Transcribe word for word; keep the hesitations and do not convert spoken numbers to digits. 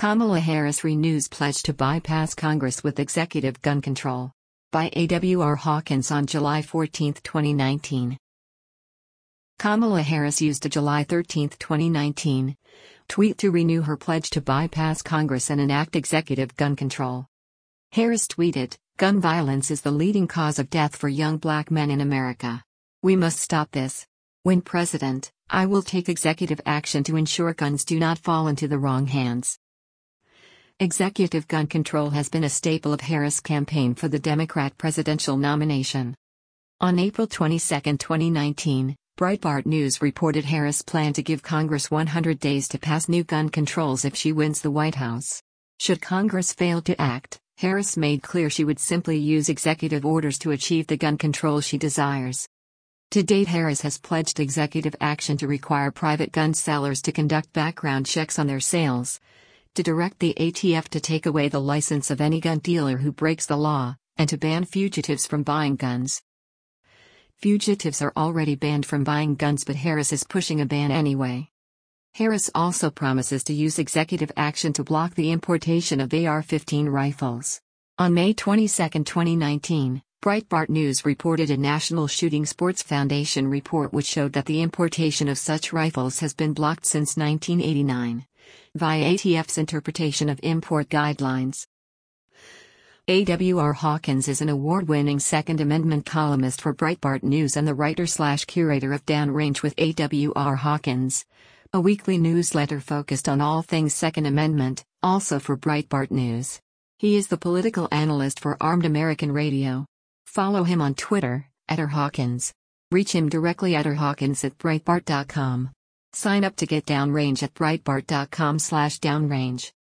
Kamala Harris renews pledge to bypass Congress with executive gun control. By A W R Hawkins on July fourteenth, twenty nineteen. Kamala Harris used a July thirteenth, twenty nineteen, tweet to renew her pledge to bypass Congress and enact executive gun control. Harris tweeted, "Gun violence is the leading cause of death for young black men in America. We must stop this. When president, I will take executive action to ensure guns do not fall into the wrong hands." Executive gun control has been a staple of Harris' campaign for the Democrat presidential nomination. On April twenty-second, twenty nineteen, Breitbart News reported Harris planned to give Congress one hundred days to pass new gun controls if she wins the White House. Should Congress fail to act, Harris made clear she would simply use executive orders to achieve the gun control she desires. To date, Harris has pledged executive action to require private gun sellers to conduct background checks on their sales, to direct the A T F to take away the license of any gun dealer who breaks the law, and to ban fugitives from buying guns. Fugitives are already banned from buying guns, but Harris is pushing a ban anyway. Harris also promises to use executive action to block the importation of A R fifteen rifles. On May twenty-second, twenty nineteen, Breitbart News reported a National Shooting Sports Foundation report which showed that the importation of such rifles has been blocked since nineteen eighty-nine, via A T F's interpretation of import guidelines. A W R Hawkins is an award-winning Second Amendment columnist for Breitbart News and the writer-slash-curator of Downrange with A W R Hawkins, a weekly newsletter focused on all things Second Amendment, also for Breitbart News. He is the political analyst for Armed American Radio. Follow him on Twitter, at r hawkins. Reach him directly at r hawkins at breitbart dot com. Sign up to get Downrange at breitbart dot com slash downrange.